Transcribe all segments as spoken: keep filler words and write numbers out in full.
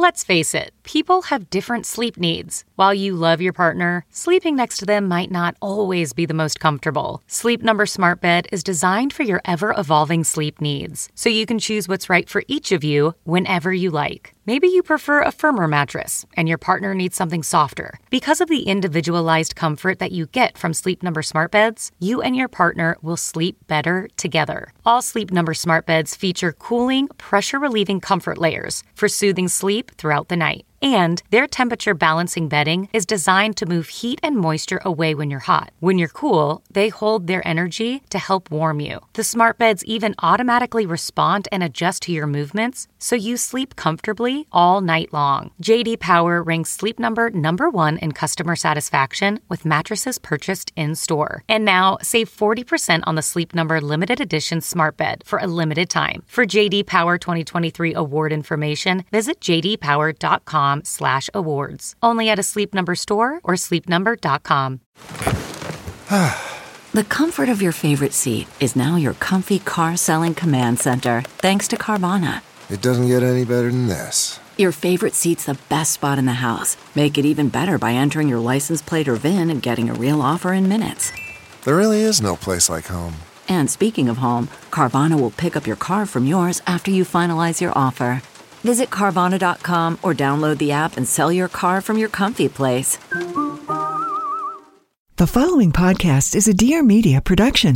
Let's face it, people have different sleep needs. While you love your partner, sleeping next to them might not always be the most comfortable. Sleep Number Smart Bed is designed for your ever-evolving sleep needs, so you can choose what's right for each of you whenever you like. Maybe you prefer a firmer mattress and your partner needs something softer. Because of the individualized comfort that you get from Sleep Number Smart Beds, you and your partner will sleep better together. All Sleep Number Smart Beds feature cooling, pressure-relieving comfort layers for soothing sleep throughout the night. And their temperature balancing bedding is designed to move heat and moisture away when you're hot. When you're cool, they hold their energy to help warm you. The smart beds even automatically respond and adjust to your movements, so you sleep comfortably all night long. J D Power ranks Sleep Number number one in customer satisfaction with mattresses purchased in-store. And now, save forty percent on the Sleep Number limited edition smart bed for a limited time. For J D Power twenty twenty-three award information, visit j d power dot com slash awards. Only at a Sleep Number store or sleep number dot com. The comfort of your favorite seat is now your comfy car selling command center, thanks to Carvana. It doesn't get any better than this. Your favorite seat's the best spot in the house. Make it even better by entering your license plate or V I N and getting a real offer in minutes. There really is no place like home. And speaking of home, Carvana will pick up your car from yours after you finalize your offer. Visit Carvana dot com or download the app and sell your car from your comfy place. The following podcast is a Dear Media production.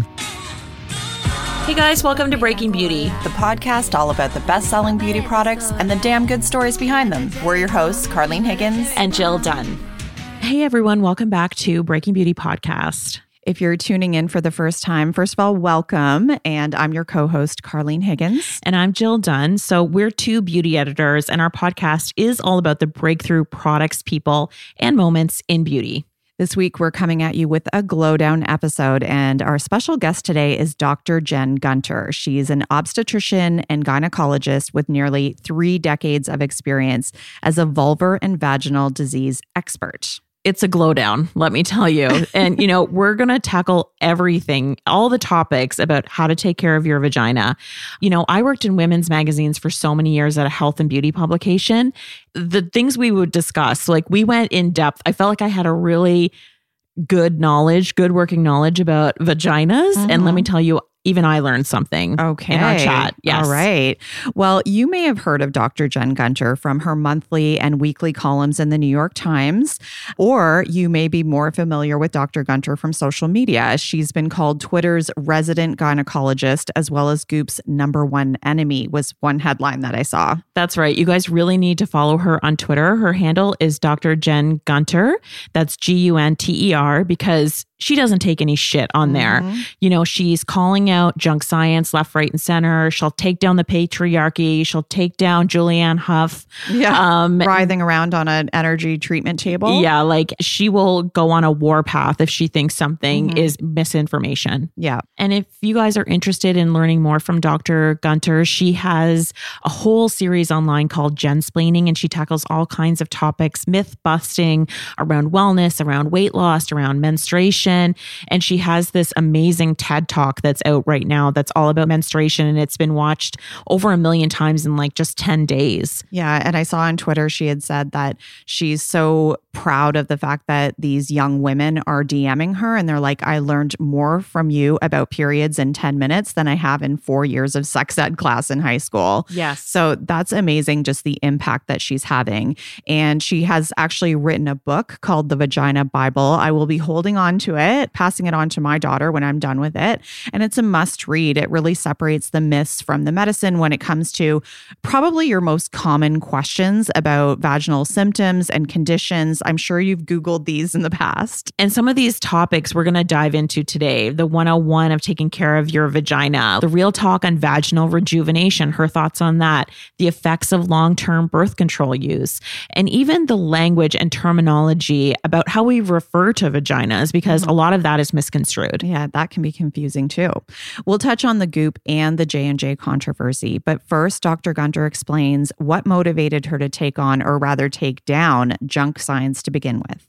Hey guys, welcome to Breaking Beauty, the podcast all about the best-selling beauty products and the damn good stories behind them. We're your hosts, Carlene Higgins and Jill Dunn. Hey everyone, welcome back to Breaking Beauty Podcast. If you're tuning in for the first time, first of all, welcome. And I'm your co-host, Carlene Higgins. And I'm Jill Dunn. So we're two beauty editors, and our podcast is all about the breakthrough products, people, and moments in beauty. This week, we're coming at you with a Glow Down episode, and our special guest today is Doctor Jen Gunter. She's an obstetrician and gynecologist with nearly three decades of experience as a vulvar and vaginal disease expert. It's a glow down, let me tell you. And, you know, we're going to tackle everything, all the topics about how to take care of your vagina. You know, I worked in women's magazines for so many years at a health and beauty publication. The things we would discuss, like we went in depth. I felt like I had a really good knowledge, good working knowledge about vaginas. Mm-hmm. And let me tell you, even I learned something okay. in our chat. Yes. All right. Well, you may have heard of Doctor Jen Gunter from her monthly and weekly columns in the New York Times, or you may be more familiar with Doctor Gunter from social media. She's been called Twitter's resident gynecologist, as well as Goop's number one enemy, was one headline that I saw. That's right. You guys really need to follow her on Twitter. Her handle is Doctor Jen Gunter. That's G U N T E R, because she doesn't take any shit on there. Mm-hmm. You know, she's calling out junk science left, right, and center. She'll take down the patriarchy. She'll take down Julianne Hough. Yeah, um, writhing around on an energy treatment table. Yeah, like she will go on a warpath if she thinks something mm-hmm. is misinformation. Yeah. And if you guys are interested in learning more from Doctor Gunter, she has a whole series online called Jensplaining, and she tackles all kinds of topics, myth busting around wellness, around weight loss, around menstruation. And she has this amazing TED Talk that's out right now that's all about menstruation, and it's been watched over a million times in like just ten days. Yeah. And I saw on Twitter, she had said that she's so proud of the fact that these young women are DMing her and they're like, I learned more from you about periods in ten minutes than I have in four years of sex ed class in high school. Yes. So that's amazing, just the impact that she's having. And she has actually written a book called The Vagina Bible. I will be holding on to it, passing it on to my daughter when I'm done with it. And it's a must read. It really separates the myths from the medicine when it comes to probably your most common questions about vaginal symptoms and conditions. I'm sure you've Googled these in the past. And some of these topics we're going to dive into today. The one oh one of taking care of your vagina, the real talk on vaginal rejuvenation, her thoughts on that, the effects of long-term birth control use, and even the language and terminology about how we refer to vaginas, because a lot of that is misconstrued. Yeah, that can be confusing too. We'll touch on the Goop and the J and J controversy. But first, Doctor Gunter explains what motivated her to take on, or rather take down, junk science to begin with.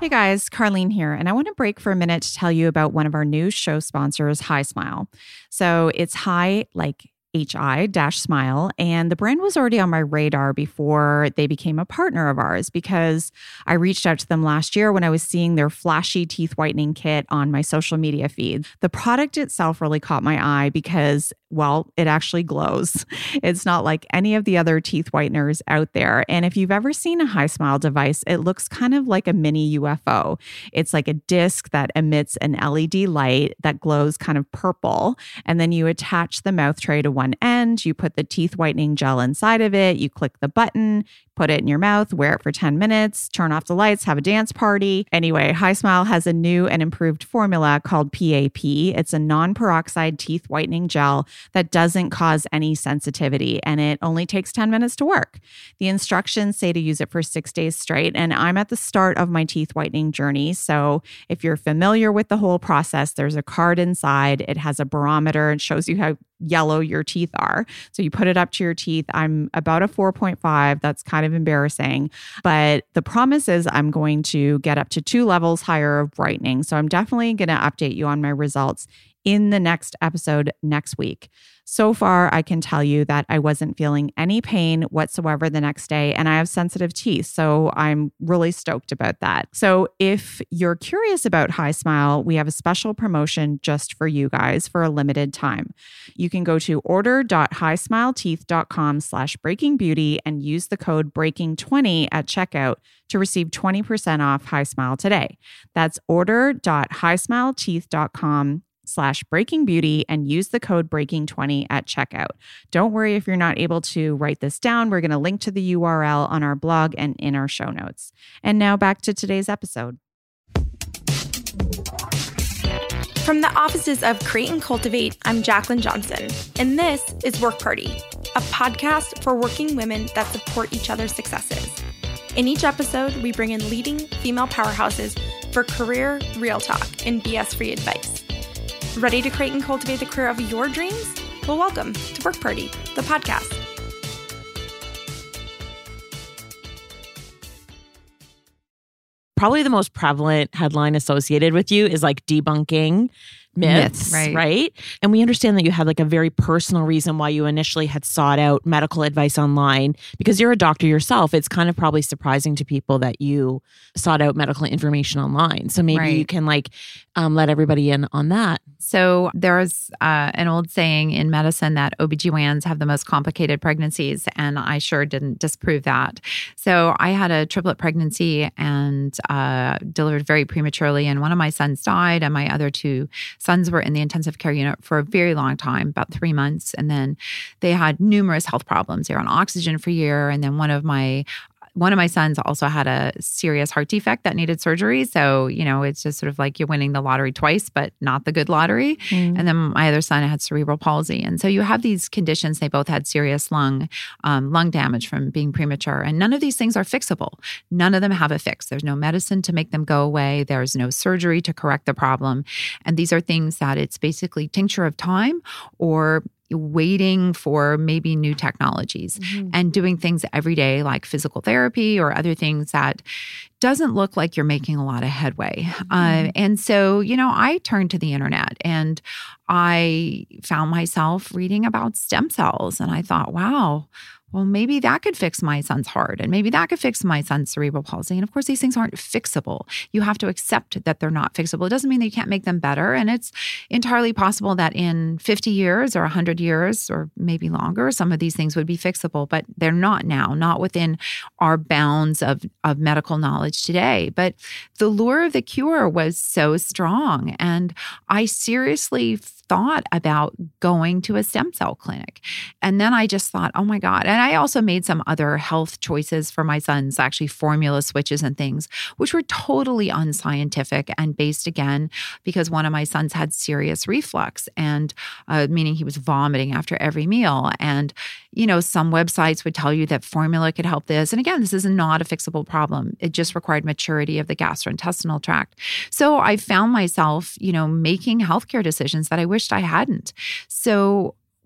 Hey guys, Carlene here, and I want to break for a minute to tell you about one of our new show sponsors, Hi Smile. So it's Hi, like H I dash smile. And the brand was already on my radar before they became a partner of ours because I reached out to them last year when I was seeing their flashy teeth whitening kit on my social media feed. The product itself really caught my eye because, well, it actually glows. It's not like any of the other teeth whiteners out there. And if you've ever seen a Hi Smile device, it looks kind of like a mini U F O. It's like a disc that emits an L E D light that glows kind of purple. And then you attach the mouth tray to one end, you put the teeth whitening gel inside of it, you click the button, put it in your mouth, wear it for ten minutes, turn off the lights, have a dance party. Anyway, Hi Smile has a new and improved formula called P A P. It's a non-peroxide teeth whitening gel that doesn't cause any sensitivity, and it only takes ten minutes to work. The instructions say to use it for six days straight, and I'm at the start of my teeth whitening journey. So if you're familiar with the whole process, there's a card inside. It has a barometer and shows you how yellow your teeth are. So you put it up to your teeth. I'm about a four point five. That's kind of embarrassing. But the promise is I'm going to get up to two levels higher of brightening. So I'm definitely going to update you on my results in the next episode next week. So far, I can tell you that I wasn't feeling any pain whatsoever the next day, and I have sensitive teeth, so I'm really stoked about that. So if you're curious about Hi Smile, we have a special promotion just for you guys for a limited time. You can go to order.hismileteeth.com slash breakingbeauty and use the code breaking twenty at checkout to receive twenty percent off Hi Smile today. That's order.hismileteeth.com slash breaking beauty and use the code breaking twenty at checkout. Don't worry if you're not able to write this down. We're going to link to the U R L on our blog and in our show notes. And now back to today's episode. From the offices of Create and Cultivate, I'm Jacqueline Johnson, and this is Work Party, a podcast for working women that support each other's successes. In each episode, we bring in leading female powerhouses for career, real talk, and B S-free advice. Ready to create and cultivate the career of your dreams? Well, welcome to Work Party, the podcast. Probably the most prevalent headline associated with you is like debunking myths, Myths, right. right? And we understand that you had like a very personal reason why you initially had sought out medical advice online because you're a doctor yourself. It's kind of probably surprising to people that you sought out medical information online. So maybe Right. you can like um, let everybody in on that. So there's uh, an old saying in medicine that O B G Y Ns have the most complicated pregnancies, and I sure didn't disprove that. So I had a triplet pregnancy and uh, delivered very prematurely, and one of my sons died, and my other two sons were in the intensive care unit for a very long time, about three months, and then they had numerous health problems. They were on oxygen for a year, and then one of my One of my sons also had a serious heart defect that needed surgery. So, you know, it's just sort of like you're winning the lottery twice, but not the good lottery. Mm. And then my other son had cerebral palsy. And so you have these conditions. They both had serious lung um, lung damage from being premature. And none of these things are fixable. None of them have a fix. There's no medicine to make them go away. There's no surgery to correct the problem. And these are things that it's basically tincture of time or waiting for maybe new technologies mm-hmm. and doing things every day like physical therapy or other things that doesn't look like you're making a lot of headway. Mm-hmm. Uh, and so, you know, I turned to the internet and I found myself reading about stem cells and I thought, wow, well, maybe that could fix my son's heart and maybe that could fix my son's cerebral palsy. And of course, these things aren't fixable. You have to accept that they're not fixable. It doesn't mean that you can't make them better. And it's entirely possible that in fifty years or one hundred years or maybe longer, some of these things would be fixable, but they're not now, not within our bounds of, of medical knowledge today. But the lure of the cure was so strong. And I seriously thought about going to a stem cell clinic. And then I just thought, oh my God. And I also made some other health choices for my sons, actually formula switches and things, which were totally unscientific and based again, because one of my sons had serious reflux and uh, meaning he was vomiting after every meal. And, you know, some websites would tell you that formula could help this. And again, this is not a fixable problem. It just required maturity of the gastrointestinal tract. So I found myself, you know, making healthcare decisions that I wished I hadn't. So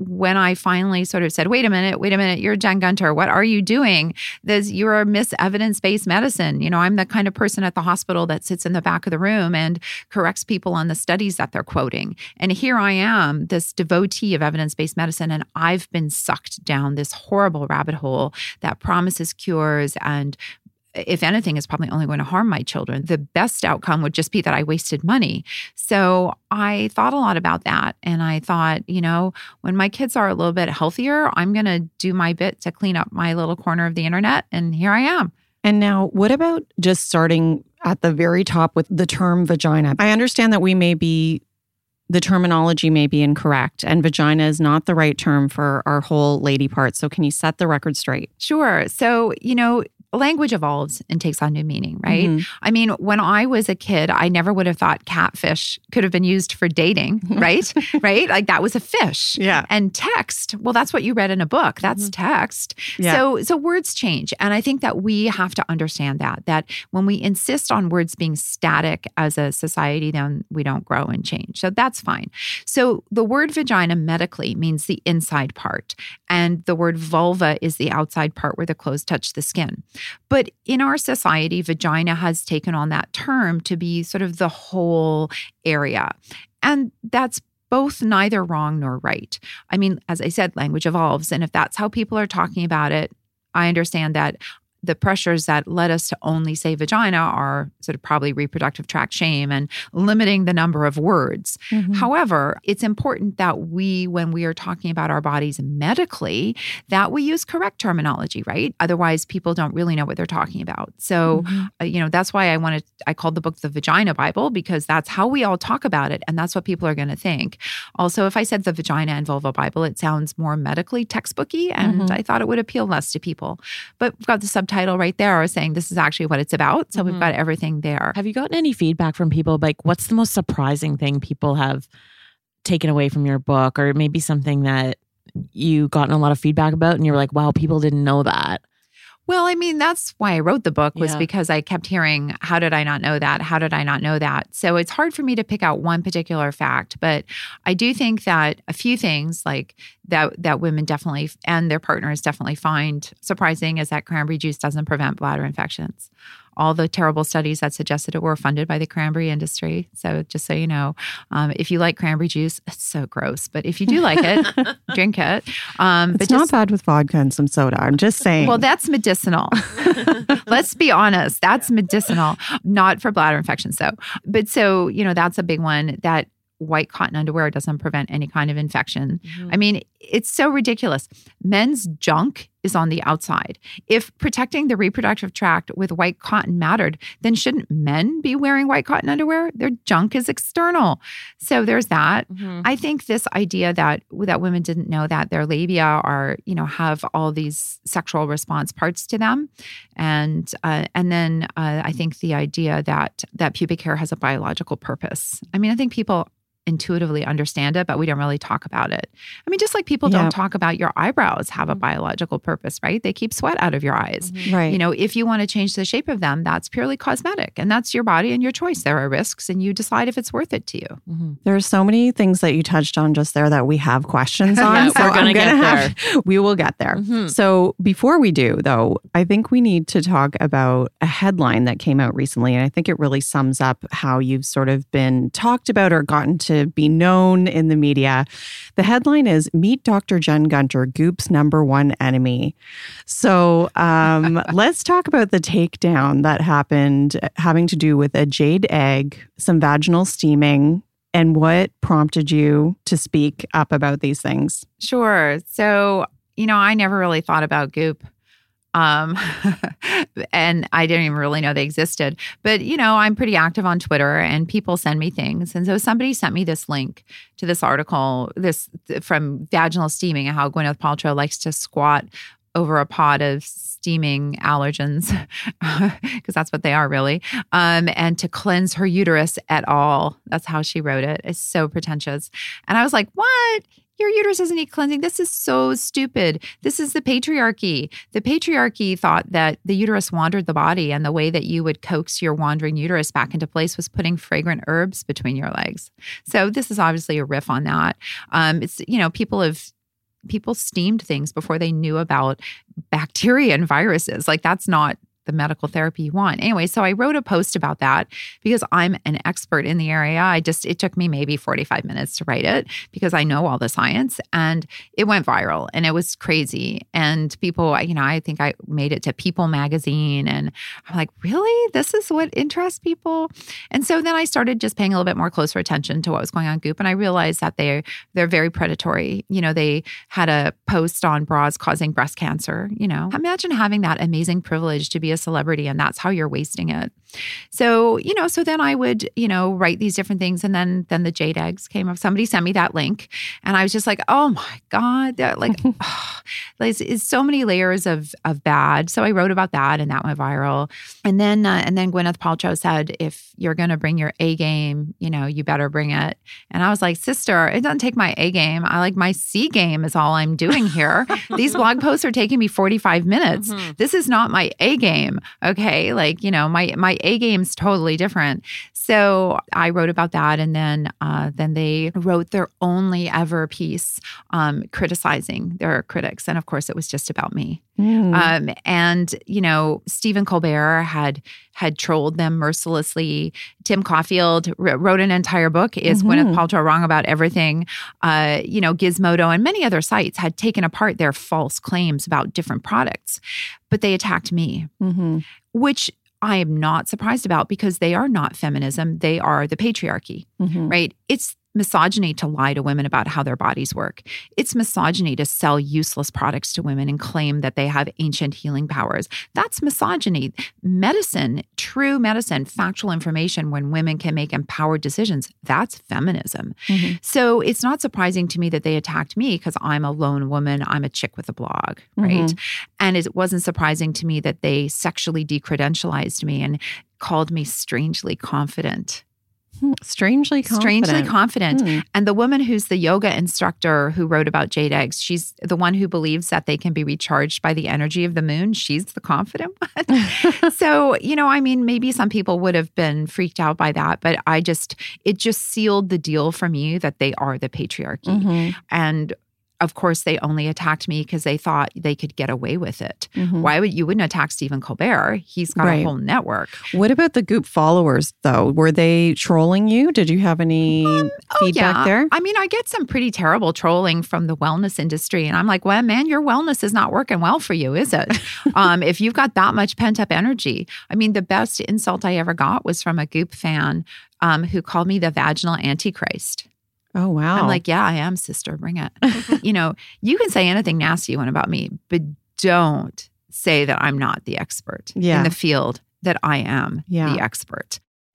when I finally sort of said, wait a minute, wait a minute, you're Jen Gunter. What are you doing? This, you're a Miss Evidence-Based Medicine. You know, I'm the kind of person at the hospital that sits in the back of the room and corrects people on the studies that they're quoting. And here I am, this devotee of evidence-based medicine, and I've been sucked down this horrible rabbit hole that promises cures and, if anything, is probably only going to harm my children. The best outcome would just be that I wasted money. So I thought a lot about that. And I thought, you know, when my kids are a little bit healthier, I'm going to do my bit to clean up my little corner of the internet. And here I am. And now, what about just starting at the very top with the term vagina? I understand that we may be, the terminology may be incorrect, and vagina is not the right term for our whole lady part. So can you set the record straight? Sure. So, you know, language evolves and takes on new meaning, right? Mm-hmm. I mean, when I was a kid, I never would have thought catfish could have been used for dating, right? Right? Like that was a fish. Yeah. And text, well, that's what you read in a book. That's mm-hmm. text. Yeah. So, so words change. And I think that we have to understand that, that when we insist on words being static as a society, then we don't grow and change. So that's fine. So the word vagina medically means the inside part. And the word vulva is the outside part where the clothes touch the skin. But in our society, vagina has taken on that term to be sort of the whole area. And that's both neither wrong nor right. I mean, as I said, language evolves. And if that's how people are talking about it, I understand that the pressures that led us to only say vagina are sort of probably reproductive tract shame and limiting the number of words. Mm-hmm. However, it's important that we, when we are talking about our bodies medically, that we use correct terminology, right? Otherwise, people don't really know what they're talking about. So, mm-hmm. uh, you know, that's why I wanted, I called the book The Vagina Bible, because that's how we all talk about it. And that's what people are going to think. Also, if I said the Vagina and Vulva Bible, it sounds more medically textbooky, and mm-hmm. I thought it would appeal less to people. But we've got the subtitle title right there saying this is actually what it's about. So mm-hmm. we've got everything there. Have you gotten any feedback from people? Like, what's the most surprising thing people have taken away from your book, or maybe something that you gotten a lot of feedback about and you're like, wow, people didn't know that? Well, I mean, that's why I wrote the book, was yeah. because I kept hearing, how did I not know that? How did I not know that? So it's hard for me to pick out one particular fact, but I do think that a few things like that that women definitely and their partners definitely find surprising is that cranberry juice doesn't prevent bladder infections. All the terrible studies that suggested it were funded by the cranberry industry. So just so you know, um, if you like cranberry juice, it's so gross. But if you do like it, drink it. Um, it's but not just, bad with vodka and some soda. I'm just saying. Well, that's medicinal. Let's be honest. That's medicinal, not for bladder infections though. But so, you know, that's a big one, that white cotton underwear doesn't prevent any kind of infection. Mm-hmm. I mean, it's so ridiculous. Men's junk is on the outside. If protecting the reproductive tract with white cotton mattered, then shouldn't men be wearing white cotton underwear? Their junk is external. So there's that. Mm-hmm. I think this idea that that women didn't know that their labia are, you know, have all these sexual response parts to them, and uh, and then uh, I think the idea that that pubic hair has a biological purpose. I mean, I think people intuitively understand it, but we don't really talk about it. I mean, just like people yeah. don't talk about your eyebrows have a biological purpose, right? They keep sweat out of your eyes. Mm-hmm. Right. You know, if you want to change the shape of them, that's purely cosmetic, and that's your body and your choice. There are risks, and you decide if it's worth it to you. Mm-hmm. There are so many things that you touched on just there that we have questions on. yeah, so we're gonna I'm get gonna there. Have, we will get there. Mm-hmm. So before we do, though, I think we need to talk about a headline that came out recently, and I think it really sums up how you've sort of been talked about or gotten to be known in the media. The headline is "Meet Doctor Jen Gunter, Goop's number one enemy." So um, let's talk about the takedown that happened having to do with a jade egg, some vaginal steaming, and what prompted you to speak up about these things. Sure. So, you know, I never really thought about Goop. Um, and I didn't even really know they existed. But, you know, I'm pretty active on Twitter and people send me things. And so somebody sent me this link to this article, this from Vaginal Steaming, and how Gwyneth Paltrow likes to squat over a pot of steaming allergens, because that's what they are really, um, and to cleanse her uterus at all. That's how she wrote it. It's so pretentious. And I was like, what? Your uterus doesn't need cleansing. This is so stupid. This is the patriarchy. The patriarchy thought that the uterus wandered the body, and the way that you would coax your wandering uterus back into place was putting fragrant herbs between your legs. So this is obviously a riff on that. Um, it's, you know, people have people steamed things before they knew about bacteria and viruses. Like that's not the medical therapy you want. Anyway, so I wrote a post about that because I'm an expert in the area. I just, it took me maybe forty-five minutes to write it because I know all the science, and it went viral and it was crazy. And people, you know, I think I made it to People magazine, and I'm like, really? This is what interests people? And so then I started just paying a little bit more closer attention to what was going on in Goop. And I realized that they're, they're very predatory. You know, they had a post on bras causing breast cancer. You know, imagine having that amazing privilege to be a celebrity, and that's how you're wasting it. So, you know, so then I would, you know, write these different things. And then, then the jade eggs came up. Somebody sent me that link, and I was just like, oh my God, that, like, oh, there's, there's so many layers of, of bad. So I wrote about that, and that went viral. And then, uh, and then Gwyneth Paltrow said, if you're going to bring your A game, you know, you better bring it. And I was like, sister, it doesn't take my A game. I like my C game is all I'm doing here. These blog posts are taking me forty-five minutes. Mm-hmm. This is not my A game. Okay. Like, you know, my, my A game's totally different. So I wrote about that. And then, uh, then they wrote their only ever piece, um, criticizing their critics. And of course it was just about me. Mm. Um, and, you know, Stephen Colbert had, had trolled them mercilessly. Tim Caulfield r- wrote an entire book, Is mm-hmm. Gwyneth Paltrow Wrong About Everything? Uh, you know, Gizmodo and many other sites had taken apart their false claims about different products, but they attacked me, mm-hmm. which I am not surprised about because they are not feminism. They are the patriarchy, mm-hmm. right? It's misogyny to lie to women about how their bodies work. It's misogyny to sell useless products to women and claim that they have ancient healing powers. That's misogyny. Medicine, true medicine, factual information when women can make empowered decisions, that's feminism. Mm-hmm. So it's not surprising to me that they attacked me because I'm a lone woman. I'm a chick with a blog, right? Mm-hmm. And it wasn't surprising to me that they sexually decredentialized me and called me strangely confident. Strangely confident. Strangely confident. Hmm. And the woman who's the yoga instructor who wrote about jade eggs, she's the one who believes that they can be recharged by the energy of the moon. She's the confident one. So, you know, I mean, maybe some people would have been freaked out by that, but I just, it just sealed the deal for me that they are the patriarchy. Mm-hmm. And of course, they only attacked me because they thought they could get away with it. Mm-hmm. Why would you wouldn't attack Stephen Colbert? He's got right. a whole network. What about the Goop followers, though? Were they trolling you? Did you have any um, feedback oh, yeah. there? I mean, I get some pretty terrible trolling from the wellness industry, and I'm like, well, man, your wellness is not working well for you, is it? um, if you've got that much pent up energy. I mean, the best insult I ever got was from a Goop fan um, who called me the vaginal antichrist. Oh, wow. I'm like, yeah, I am, sister. Bring it. You know, you can say anything nasty you want about me, but don't say that I'm not the expert yeah. in the field that I am yeah. the expert.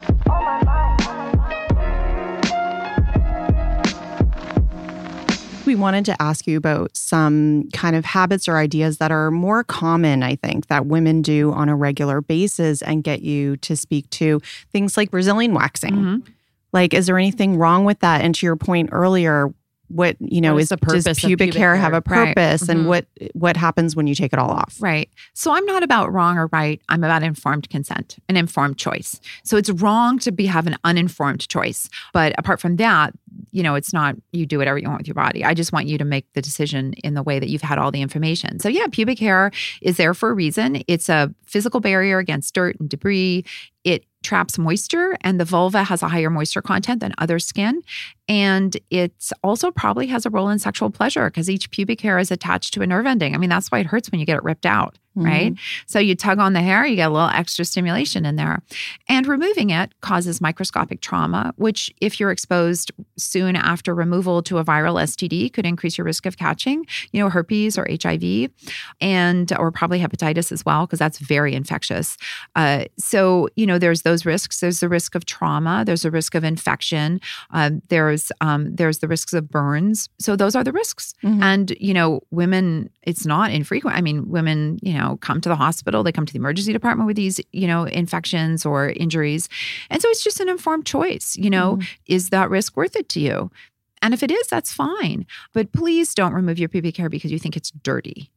We wanted to ask you about some kind of habits or ideas that are more common, I think, that women do on a regular basis and get you to speak to things like Brazilian waxing. Mm-hmm. Like, is there anything wrong with that? And to your point earlier, what, you know, what is, is the purpose does pubic, pubic hair, hair have a purpose right. and mm-hmm. what what happens when you take it all off? Right. So I'm not about wrong or right. I'm about informed consent, an informed choice. So it's wrong to be have an uninformed choice. But apart from that, you know, it's not you do whatever you want with your body. I just want you to make the decision in the way that you've had all the information. So yeah, pubic hair is there for a reason. It's a physical barrier against dirt and debris. It traps moisture, and the vulva has a higher moisture content than other skin. And it also probably has a role in sexual pleasure because each pubic hair is attached to a nerve ending. I mean, that's why it hurts when you get it ripped out, mm-hmm. right? So you tug on the hair, you get a little extra stimulation in there. And removing it causes microscopic trauma, which if you're exposed soon after removal to a viral S T D could increase your risk of catching, you know, herpes or H I V, and or probably hepatitis as well, because that's very infectious. Uh, so, you know, there's those risks. There's the risk of trauma. There's a risk of infection. Uh, there's um, there's the risks of burns. So those are the risks. Mm-hmm. And, you know, women, it's not infrequent. I mean, women, you know, come to the hospital. They come to the emergency department with these, you know, infections or injuries. And so it's just an informed choice. You know, mm-hmm. is that risk worth it to you? And if it is, that's fine. But please don't remove your pubic hair because you think it's dirty.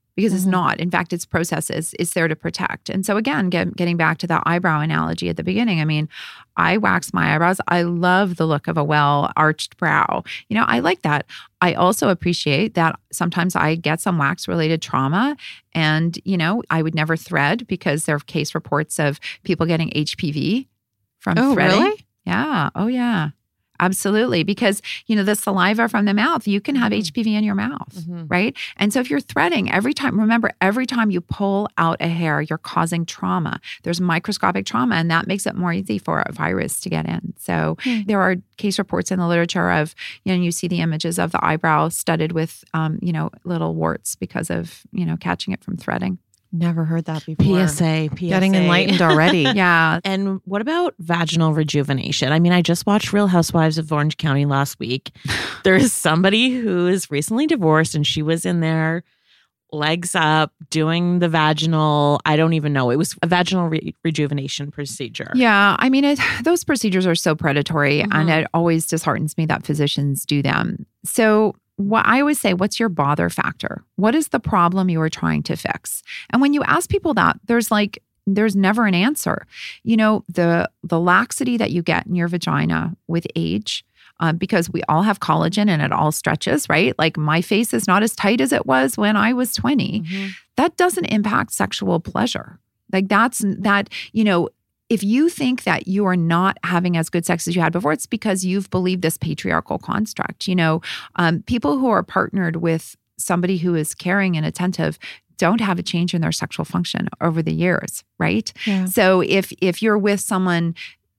because it's Mhm. not. In fact, its process is, is there to protect. And so again, get, getting back to the eyebrow analogy at the beginning, I mean, I wax my eyebrows. I love the look of a well-arched brow. You know, I like that. I also appreciate that sometimes I get some wax-related trauma and, you know, I would never thread because there are case reports of people getting H P V from Oh, threading. really? Yeah. Oh, yeah. Absolutely. Because, you know, the saliva from the mouth, you can have H P V in your mouth, Mhm. right? And so if you're threading every time, remember, every time you pull out a hair, you're causing trauma. There's microscopic trauma, and that makes it more easy for a virus to get in. So Hmm. there are case reports in the literature of, you know, you see the images of the eyebrow studded with, um, you know, little warts because of, you know, catching it from threading. Never heard that before. P S A, P S A. Getting enlightened already. Yeah. And what about vaginal rejuvenation? I mean, I just watched Real Housewives of Orange County last week. There is somebody who is recently divorced and she was in there, legs up, doing the vaginal, I don't even know. It was a vaginal re- rejuvenation procedure. Yeah. I mean, it, those procedures are so predatory, Mhm. and it always disheartens me that physicians do them. So, what I always say, what's your bother factor? What is the problem you are trying to fix? And when you ask people that, there's like, there's never an answer. You know, the the laxity that you get in your vagina with age, um, because we all have collagen and it all stretches, right? Like my face is not as tight as it was when I was twenty. Mhm. That doesn't impact sexual pleasure. Like that's that, you know, if you think that you are not having as good sex as you had before, it's because you've believed this patriarchal construct. You know, um, people who are partnered with somebody who is caring and attentive don't have a change in their sexual function over the years, right? Yeah. So if if you're with someone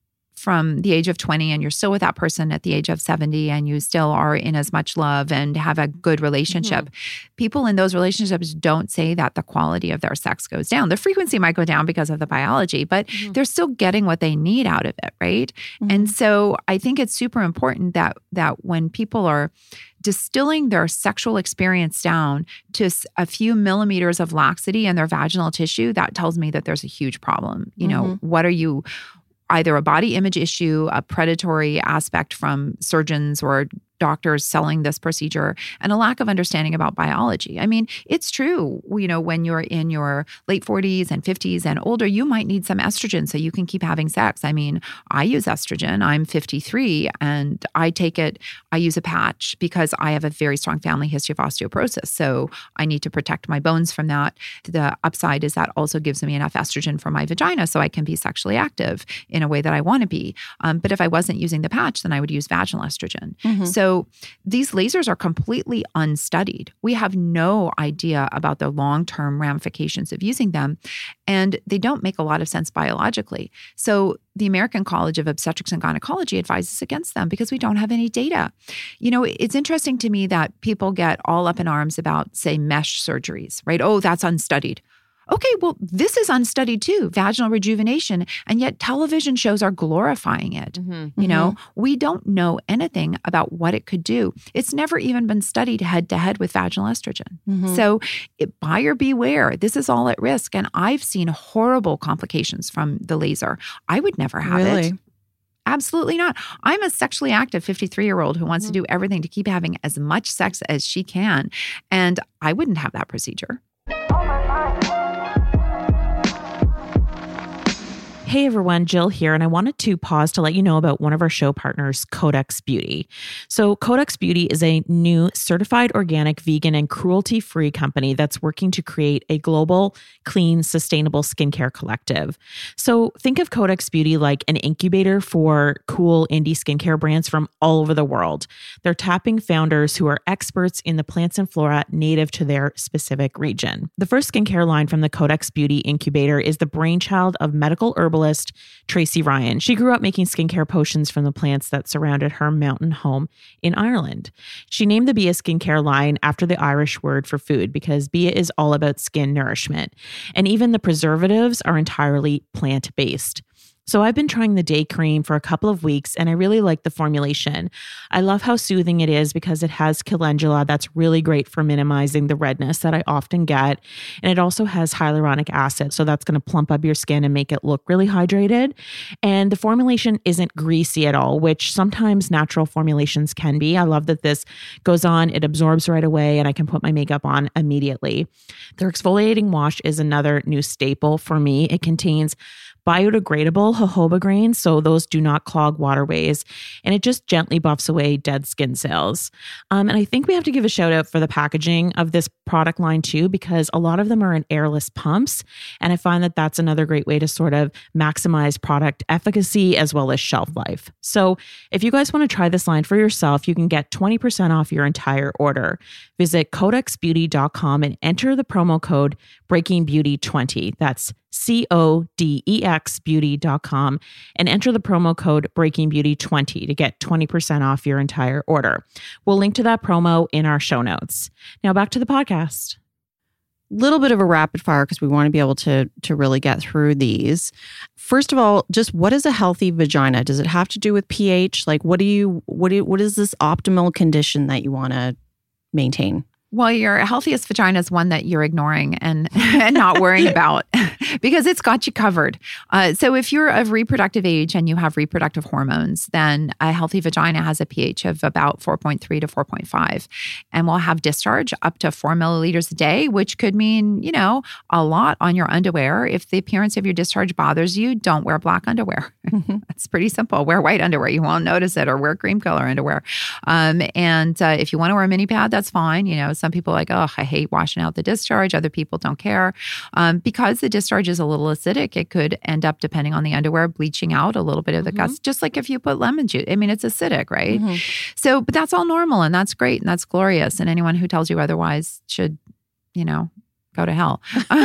from the age of twenty and you're still with that person at the age of seventy and you still are in as much love and have a good relationship, people in those relationships don't say that the quality of their sex goes down. The frequency might go down because of the biology, but they're still getting what they need out of it, right? And so I think it's super important that that when people are distilling their sexual experience down to s- a few millimeters of laxity in their vaginal tissue, that tells me that there's a huge problem. You know, what are you, either a body image issue, a predatory aspect from surgeons or doctors selling this procedure, and a lack of understanding about biology. I mean, it's true, you know, when you're in your late forties and fifties and older, you might need some estrogen so you can keep having sex. I mean, I use estrogen. I'm fifty-three and I take it, I use a patch because I have a very strong family history of osteoporosis. So I need to protect my bones from that. The upside is that also gives me enough estrogen for my vagina so I can be sexually active in a way that I want to be. Um, but if I wasn't using the patch, then I would use vaginal estrogen. So So these lasers are completely unstudied. We have no idea about the long-term ramifications of using them, and they don't make a lot of sense biologically. So the American College of Obstetrics and Gynecology advises against them because we don't have any data. You know, it's interesting to me that people get all up in arms about, say, mesh surgeries, right? Oh, that's unstudied. Okay, well, this is unstudied too, vaginal rejuvenation, and yet television shows are glorifying it. Mm-hmm. You know, we don't know anything about what it could do. It's never even been studied head to head with vaginal estrogen. Mm-hmm. So it, buyer beware, this is all at risk. And I've seen horrible complications from the laser. I would never have Really? it. Absolutely not. I'm a sexually active fifty-three-year-old who wants to do everything to keep having as much sex as she can. And I wouldn't have that procedure. Hey everyone, Jill here, and I wanted to pause to let you know about one of our show partners, Codex Beauty. So Codex Beauty is a new certified organic, vegan, and cruelty-free company that's working to create a global, clean, sustainable skincare collective. So think of Codex Beauty like an incubator for cool indie skincare brands from all over the world. They're tapping founders who are experts in the plants and flora native to their specific region. The first skincare line from the Codex Beauty incubator is the brainchild of medical herbalist Tracy Ryan. She grew up making skincare potions from the plants that surrounded her mountain home in Ireland. She named the Bia skincare line after the Irish word for food because Bia is all about skin nourishment. And even the preservatives are entirely plant-based. So I've been trying the day cream for a couple of weeks and I really like the formulation. I love how soothing it is because it has calendula that's really great for minimizing the redness that I often get. And it also has hyaluronic acid, so that's going to plump up your skin and make it look really hydrated. And the formulation isn't greasy at all, which sometimes natural formulations can be. I love that this goes on, it absorbs right away, and I can put my makeup on immediately. Their exfoliating wash is another new staple for me. It contains biodegradable jojoba grains, so those do not clog waterways, and it just gently buffs away dead skin cells. Um, and I think we have to give a shout out for the packaging of this product line too, because a lot of them are in airless pumps, and I find that that's another great way to sort of maximize product efficacy as well as shelf life. So if you guys want to try this line for yourself, you can get twenty percent off your entire order. Visit codex beauty dot com and enter the promo code breaking beauty twenty. That's C O D E X beauty dot com and enter the promo code breaking beauty twenty to get twenty percent off your entire order. We'll link to that promo in our show notes. Now back to the podcast. Little bit of a rapid fire because we want to be able to to really get through these. First of all, just what is a healthy vagina? Does it have to do with pH? Like what do you what do what is this optimal condition that you want to maintain? Well, your healthiest vagina is one that you're ignoring and, and not worrying about because it's got you covered. Uh, so if you're of reproductive age and you have reproductive hormones, then a healthy vagina has a pH of about four point three to four point five and will have discharge up to four milliliters a day, which could mean, you know, a lot on your underwear. If the appearance of your discharge bothers you, don't wear black underwear. Mm-hmm. It's pretty simple. Wear white underwear. You won't notice it, or wear cream color underwear. Um, and uh, if you want to wear a mini pad, that's fine. You know, some people are like, oh, I hate washing out the discharge. Other people don't care. Um, because the discharge is a little acidic, it could end up, depending on the underwear, bleaching out a little bit of the mm-hmm. guts, just like if you put lemon juice. I mean, it's acidic, right? Mm-hmm. So, but that's all normal and that's great and that's glorious. And anyone who tells you otherwise should, you know, go to hell.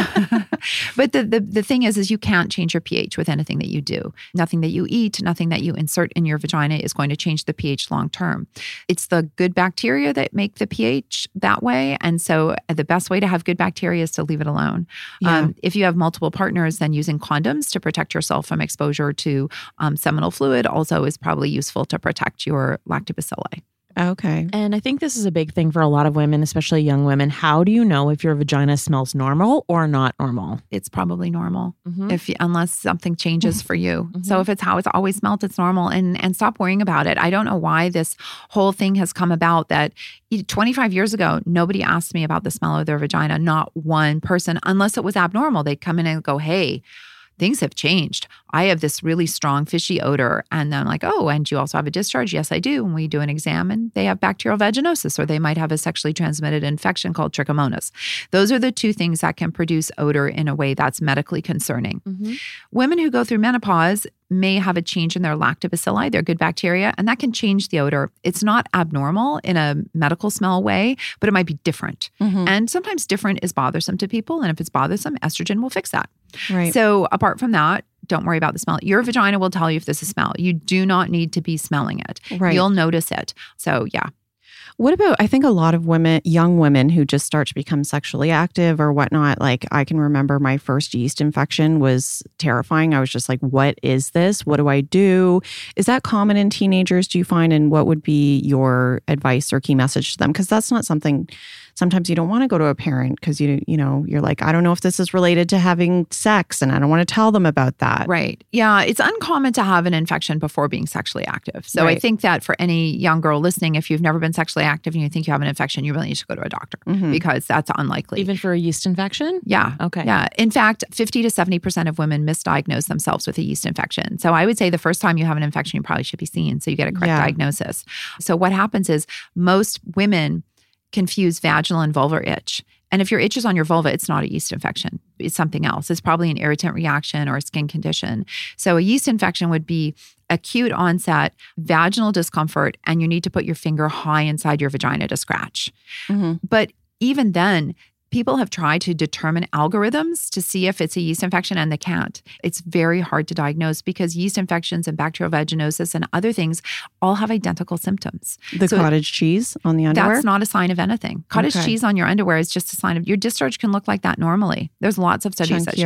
But the, the the thing is, is you can't change your pH with anything that you do. Nothing that you eat, nothing that you insert in your vagina is going to change the pH long term. It's the good bacteria that make the pH that way. And so the best way to have good bacteria is to leave it alone. Yeah. Um, if you have multiple partners, then using condoms to protect yourself from exposure to um, seminal fluid also is probably useful to protect your lactobacilli. Okay. And I think this is a big thing for a lot of women, especially young women. How do you know if your vagina smells normal or not normal? It's probably normal mm-hmm. if you, unless something changes for you. Mm-hmm. So if it's how it's always smelled, it's normal, and and stop worrying about it. I don't know why this whole thing has come about that twenty-five years ago, nobody asked me about the smell of their vagina. Not one person, unless it was abnormal. They'd come in and go, hey, things have changed. I have this really strong fishy odor. And then I'm like, oh, and you also have a discharge? Yes, I do. And we do an exam and they have bacterial vaginosis, or they might have a sexually transmitted infection called trichomonas. Those are the two things that can produce odor in a way that's medically concerning. Mm-hmm. Women who go through menopause may have a change in their lactobacilli, their good bacteria, and that can change the odor. It's not abnormal in a medical smell way, but it might be different. Mm-hmm. And sometimes different is bothersome to people. And if it's bothersome, estrogen will fix that. Right. So apart from that, don't worry about the smell. Your vagina will tell you if this is smell. You do not need to be smelling it. Right. You'll notice it. So yeah. What about, I think a lot of women, young women who just start to become sexually active or whatnot, like I can remember my first yeast infection was terrifying. I was just like, what is this? What do I do? Is that common in teenagers, do you find? And what would be your advice or key message to them? Because that's not something, sometimes you don't want to go to a parent because you, you know, you're like, I don't know if this is related to having sex and I don't want to tell them about that. Right. Yeah. It's uncommon to have an infection before being sexually active. So right. I think that for any young girl listening, if you've never been sexually active and you think you have an infection, you really need to go to a doctor mm-hmm. because that's unlikely. Even for a yeast infection? Yeah. Okay. Yeah. In fact, fifty to seventy percent of women misdiagnose themselves with a yeast infection. So I would say the first time you have an infection, you probably should be seen so you get a correct yeah. diagnosis. So what happens is most women confuse vaginal and vulvar itch. And if your itch is on your vulva, it's not a yeast infection. It's something else. It's probably an irritant reaction or a skin condition. So a yeast infection would be acute onset vaginal discomfort, and you need to put your finger high inside your vagina to scratch. Mm-hmm. But even then, people have tried to determine algorithms to see if it's a yeast infection, and they can't. It's very hard to diagnose because yeast infections and bacterial vaginosis and other things all have identical symptoms. The so cottage cheese on the underwear? That's not a sign of anything. Cottage okay. cheese on your underwear is just a sign of your discharge can look like that normally. There's lots of studies Chunkier. that show that. Mm-hmm.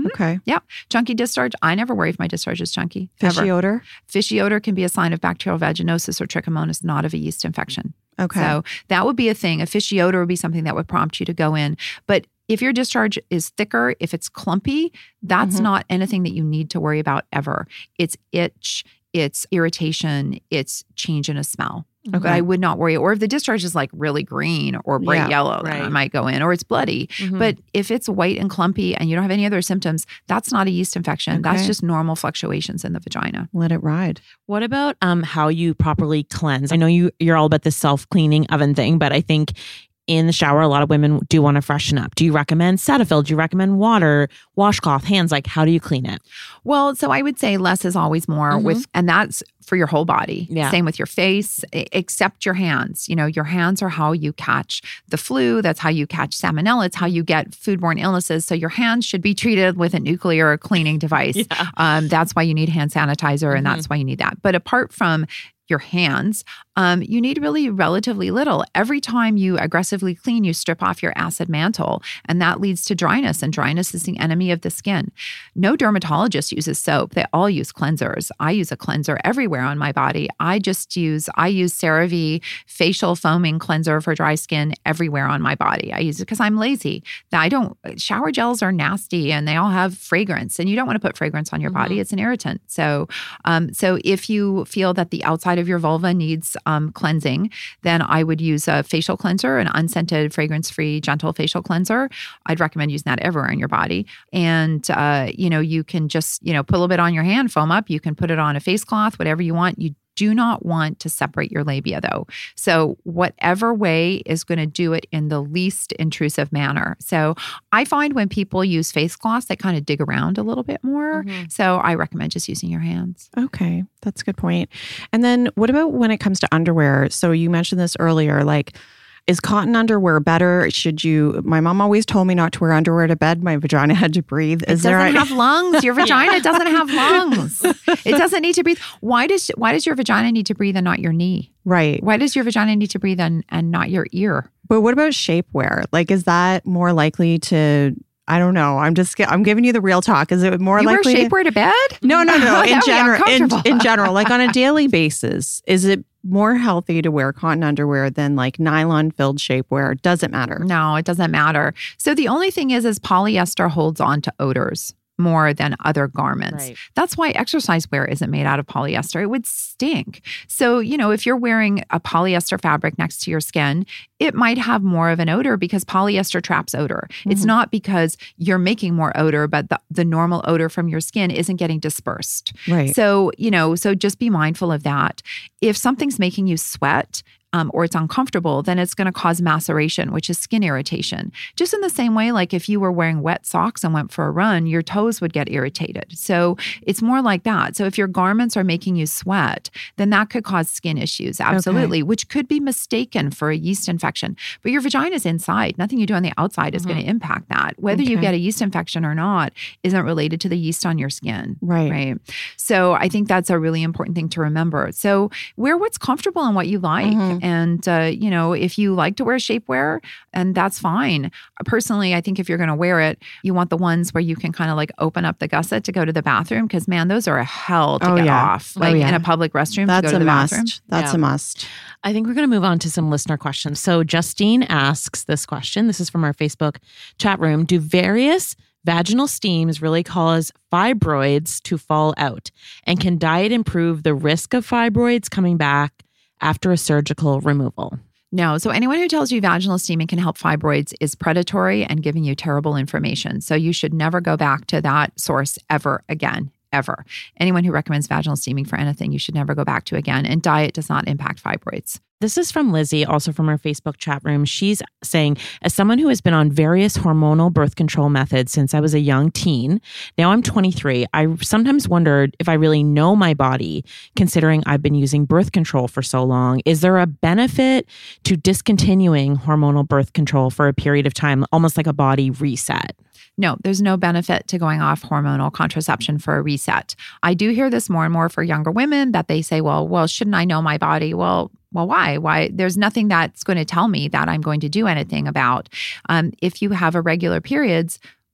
Okay. Yep. Chunky discharge. I never worry if my discharge is chunky. Fishy ever. odor? Fishy odor can be a sign of bacterial vaginosis or trichomonas, not of a yeast infection. Okay. So that would be a thing. A fishy odor would be something that would prompt you to go in. But if your discharge is thicker, if it's clumpy, that's Mm-hmm. not anything that you need to worry about ever. It's itch, it's irritation, it's change in a smell. Okay. But I would not worry. Or if the discharge is like really green or bright Yeah, yellow, then I right. might go in. Or it's bloody. Mhm. But if it's white and clumpy and you don't have any other symptoms, that's not a yeast infection. That's Okay. just normal fluctuations in the vagina. Let it ride. What about um how you properly cleanse? I know you you're all about the self-cleaning oven thing, but I think in the shower, a lot of women do want to freshen up. Do you recommend Cetaphil? Do you recommend water, washcloth, hands? Like, how do you clean it? Well, so I would say less is always more Mhm. with, and that's for your whole body. Yeah. Same with your face, e- except your hands. You know, your hands are how you catch the flu. That's how you catch salmonella. It's how you get foodborne illnesses. So your hands should be treated with a nuclear cleaning device. Yeah. Um, that's why you need hand sanitizer, and Mhm. that's why you need that. But apart from your hands, um, you need really relatively little. Every time you aggressively clean, you strip off your acid mantle, and that leads to dryness, and dryness is the enemy of the skin. No dermatologist uses soap. They all use cleansers. I use a cleanser everywhere on my body. I just use, I use CeraVe facial foaming cleanser for dry skin everywhere on my body. I use it because I'm lazy. I don't, shower gels are nasty and they all have fragrance, and you don't want to put fragrance on your body. It's an irritant. So, um, so if you feel that the outside of your vulva needs um, cleansing, then I would use a facial cleanser, an unscented, fragrance-free, gentle facial cleanser. I'd recommend using that everywhere in your body. And, uh, you know, you can just, you know, put a little bit on your hand, foam up. You can put it on a face cloth, whatever you want. You do not want to separate your labia though. So whatever way is going to do it in the least intrusive manner. So I find when people use face cloths, they kind of dig around a little bit more. Mm-hmm. So I recommend just using your hands. Okay, that's a good point. And then what about when it comes to underwear? So you mentioned this earlier, like, is cotton underwear better? Should you, my mom always told me not to wear underwear to bed. My vagina had to breathe. Is it there doesn't a- have lungs. Your vagina doesn't have lungs. It doesn't need to breathe. Why does why does your vagina need to breathe and not your knee? Right. Why does your vagina need to breathe and, and not your ear? But what about shapewear? Like, is that more likely to, I don't know. I'm just, gi- I'm giving you the real talk. Is it more You wear likely to- shapewear to bed? No, no, no. That In would be general, in, uncomfortable. in general, like on a daily basis, is it more healthy to wear cotton underwear than like nylon filled shapewear? Does it matter? No, it doesn't matter. So the only thing is, is polyester holds on to odors more than other garments. Right. That's why exercise wear isn't made out of polyester. It would stink. So, you know, if you're wearing a polyester fabric next to your skin, it might have more of an odor because polyester traps odor. It's not because you're making more odor, but the, the normal odor from your skin isn't getting dispersed. Right. So, you know, so just be mindful of that. If something's making you sweat, Um, or it's uncomfortable, then it's going to cause maceration, which is skin irritation. Just in the same way, like if you were wearing wet socks and went for a run, your toes would get irritated. So it's more like that. So if your garments are making you sweat, then that could cause skin issues, absolutely, which could be mistaken for a yeast infection. But your vagina is inside. Nothing you do on the outside is going to impact that. Whether you Okay. get a yeast infection or not isn't related to the yeast on your skin. Right. Right. So I think that's a really important thing to remember. So wear what's comfortable and what you like. And, uh, you know, if you like to wear shapewear, and that's fine. Personally, I think if you're going to wear it, you want the ones where you can kind of like open up the gusset to go to the bathroom. Because, man, those are a hell to Oh, get yeah. off. Oh, Like yeah. in a public restroom That's to go to a the must. bathroom. That's Yeah. a must. I think we're going to move on to some listener questions. So Justine asks this question. This is from our Facebook chat room. Do various vaginal steams really cause fibroids to fall out? And can diet improve the risk of fibroids coming back after a surgical removal? No. So anyone who tells you vaginal steaming can help fibroids is predatory and giving you terrible information. So you should never go back to that source ever again. Ever. Anyone who recommends vaginal steaming for anything, you should never go back to again. And diet does not impact fibroids. This is from Lizzie, also from our Facebook chat room. She's saying, as someone who has been on various hormonal birth control methods since I was a young teen, now I'm twenty-three, I sometimes wondered if I really know my body, considering I've been using birth control for so long. Is there a benefit to discontinuing hormonal birth control for a period of time, almost like a body reset? No, there's no benefit to going off hormonal contraception for a reset. I do hear this more and more for younger women that they say, well, well, shouldn't I know my body? Well, well, why? Why? There's nothing that's going to tell me that I'm going to do anything about. Um, if you have irregular periods,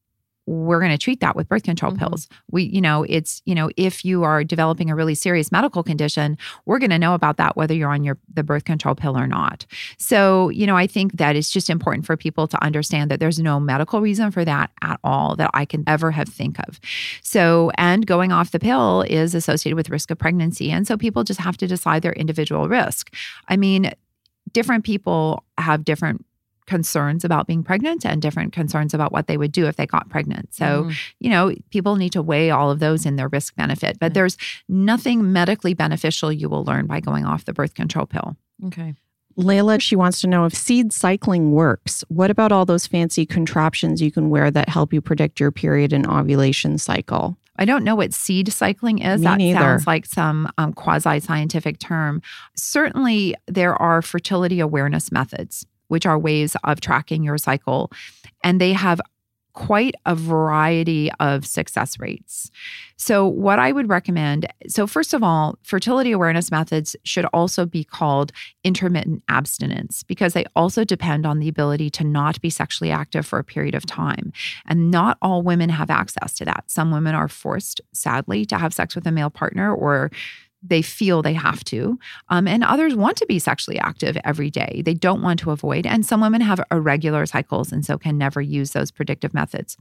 we're going to treat that with birth control Mhm. pills. We, you know, it's, you know, if you are developing a really serious medical condition, we're going to know about that whether you're on your the birth control pill or not. So, you know, I think that it's just important for people to understand that there's no medical reason for that at all that I can ever have think of. So, and going off the pill is associated with risk of pregnancy. And so people just have to decide their individual risk. I mean, different people have different concerns about being pregnant and different concerns about what they would do if they got pregnant. So, Mhm. you know, people need to weigh all of those in their risk benefit. But there's nothing medically beneficial you will learn by going off the birth control pill. Okay. Layla, she wants to know if seed cycling works. What about all those fancy contraptions you can wear that help you predict your period and ovulation cycle? I don't know what seed cycling is. Me that neither. sounds like some um, quasi-scientific term. Certainly, there are fertility awareness methods, which are ways of tracking your cycle. And they have quite a variety of success rates. So what I would recommend, so first of all, fertility awareness methods should also be called intermittent abstinence because they also depend on the ability to not be sexually active for a period of time. And not all women have access to that. Some women are forced, sadly, to have sex with a male partner, or they feel they have to. Um, and others want to be sexually active every day. They don't want to avoid. And some women have irregular cycles and so can never use those predictive methods.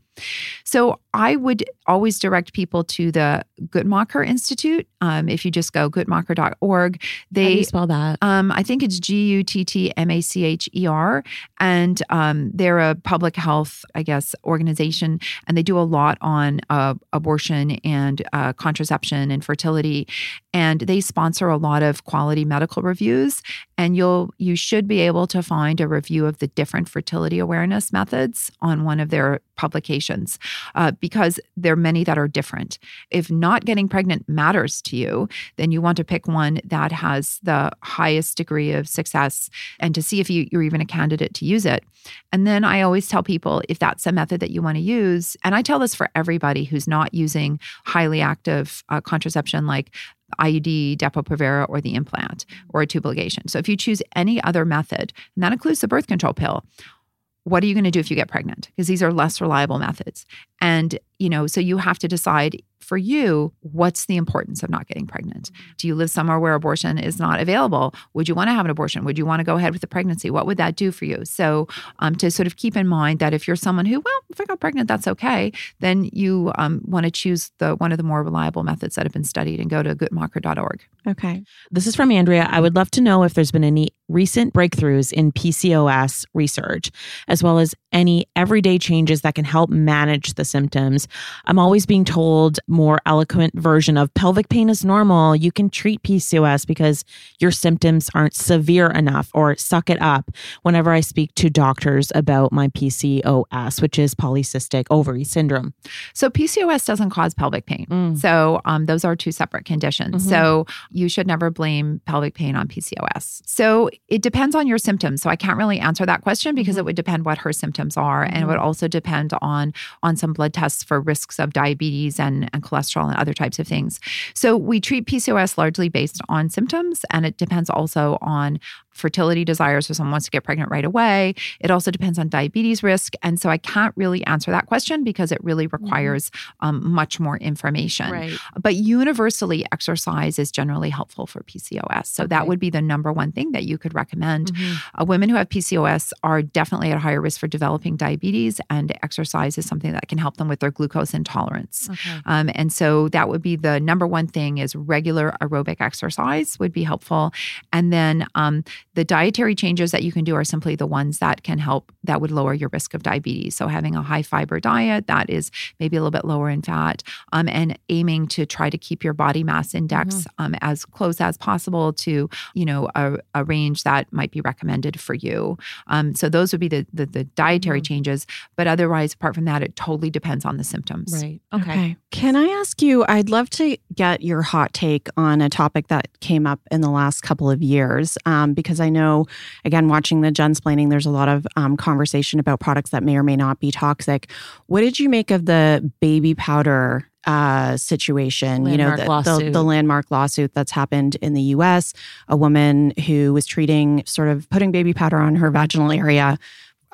So I would always direct people to the Guttmacher Institute. Um, if you just go guttmacher dot org, they How do you spell that? Um, I think it's G U T T M A C H E R. And um, they're a public health, I guess, organization. And they do a lot on uh, abortion and uh, contraception and fertility. And they sponsor a lot of quality medical reviews. And you'll you should be able to find a review of the different fertility awareness methods on one of their publications uh, because there are many that are different. If not getting pregnant matters to you, then you want to pick one that has the highest degree of success and to see if you, you're even a candidate to use it. And then I always tell people if that's a method that you want to use, and I tell this for everybody who's not using highly active uh, contraception like I U D, Depo-Provera, or the implant, or a tube ligation. So if you choose any other method, and that includes the birth control pill, what are you going to do if you get pregnant? Because these are less reliable methods. And, you know, so you have to decide for you, what's the importance of not getting pregnant? Do you live somewhere where abortion is not available? Would you want to have an abortion? Would you want to go ahead with the pregnancy? What would that do for you? So um, to sort of keep in mind that if you're someone who, well, if I got pregnant, that's okay, then you um, want to choose the one of the more reliable methods that have been studied and go to guttmacher dot org. Okay. This is from Andrea. I would love to know if there's been any recent breakthroughs in P C O S research, as well as any everyday changes that can help manage the symptoms. I'm always being told more eloquent version of pelvic pain is normal. You can treat P C O S because your symptoms aren't severe enough, or suck it up whenever I speak to doctors about my P C O S, which is polycystic ovary syndrome. So P C O S doesn't cause pelvic pain. Mm. So um, those are two separate conditions. Mm-hmm. So you should never blame pelvic pain on P C O S. So it depends on your symptoms. So I can't really answer that question because Mm-hmm. it would depend what her symptoms are. And it would also depend on, on some blood tests for risks of diabetes and, and cholesterol and other types of things. So we treat P C O S largely based on symptoms, and it depends also on fertility desires, so someone wants to get pregnant right away. It also depends on diabetes risk. And so I can't really answer that question because it really requires um, much more information. Right. But universally, exercise is generally helpful for P C O S. So that Okay. would be the number one thing that you could recommend. Mhm. Uh, women who have P C O S are definitely at higher risk for developing diabetes, and exercise is something that can help them with their glucose intolerance. Okay. Um, and so that would be the number one thing is regular aerobic exercise would be helpful. And then um, the dietary changes that you can do are simply the ones that can help, that would lower your risk of diabetes. So having a high fiber diet that is maybe a little bit lower in fat, um, and aiming to try to keep your body mass index Mm-hmm. um, as close as possible to, you know, a, a range that might be recommended for you. Um, so those would be the, the, the dietary Mm-hmm. changes. But otherwise, apart from that, it totally depends on the symptoms. Right. Okay. Okay. Can I ask you, I'd love to get your hot take on a topic that came up in the last couple of years, um, because I know, again, watching the Jensplaining, there's a lot of um, conversation about products that may or may not be toxic. What did you make of the baby powder uh, situation? Landmark you know, the, the, lawsuit. the landmark lawsuit that's happened in the U S, a woman who was treating, sort of putting baby powder on her vaginal area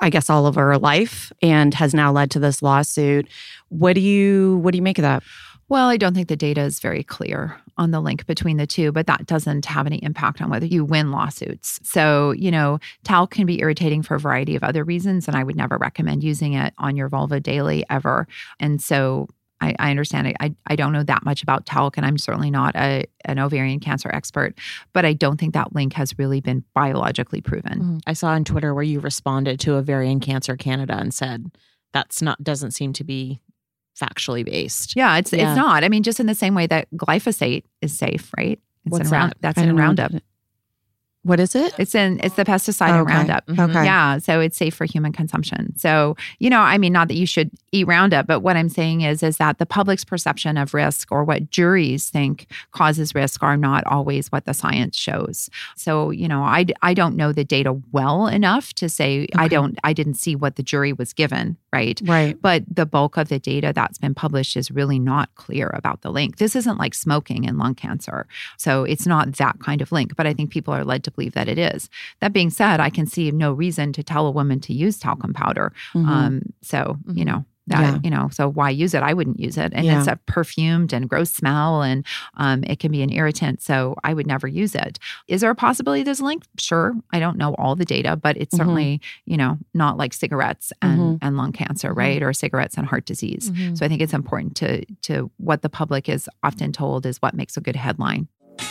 I guess, all of her life and has now led to this lawsuit. What do you what do you make of that? Well, I don't think the data is very clear on the link between the two, but that doesn't have any impact on whether you win lawsuits. So, you know, talc can be irritating for a variety of other reasons, and I would never recommend using it on your vulva daily ever. And so I, I understand it. I, I don't know that much about talc, and I'm certainly not a, an ovarian cancer expert, but I don't think that link has really been biologically proven. Mm-hmm. I saw on Twitter where you responded to Ovarian Cancer Canada and said that's not doesn't seem to be factually based. Yeah, it's Yeah. it's not. I mean, just in the same way that glyphosate is safe, right? It's What's in round, that? That's I in don't know. Roundup. What is it? It's in it's the pesticide in Okay. Roundup. Okay. Yeah, so it's safe for human consumption. So, you know, I mean, not that you should eat Roundup, but what I'm saying is, is that the public's perception of risk or what juries think causes risk are not always what the science shows. So, you know, I, I don't know the data well enough to say I don't I didn't see what the jury was given, right? Right. But the bulk of the data that's been published is really not clear about the link. This isn't like smoking and lung cancer. So it's not that kind of link, but I think people are led to believe that it is. That being said, I can see no reason to tell a woman to use talcum powder. Mhm. Um, so, you know, that, Yeah. you know, so why use it? I wouldn't use it. And Yeah. it's a perfumed and gross smell, and um, it can be an irritant. So I would never use it. Is there a possibility there's a link? Sure. I don't know all the data, but it's certainly, you know, not like cigarettes and, Mhm. and lung cancer, right? Or cigarettes and heart disease. Mhm. So I think it's important to, to what the public is often told is what makes a good headline.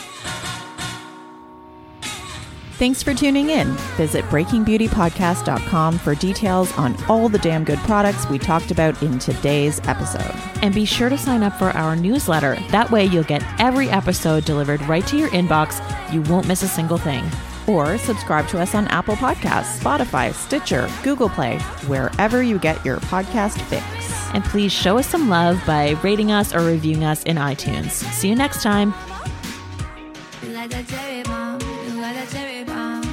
Thanks for tuning in. Visit breaking beauty podcast dot com for details on all the damn good products we talked about in today's episode. And be sure to sign up for our newsletter. That way you'll get every episode delivered right to your inbox. You won't miss a single thing. Or subscribe to us on Apple Podcasts, Spotify, Stitcher, Google Play, wherever you get your podcast fix. And please show us some love by rating us or reviewing us in iTunes. See you next time. You like that cherry bomb, you like that cherry bomb.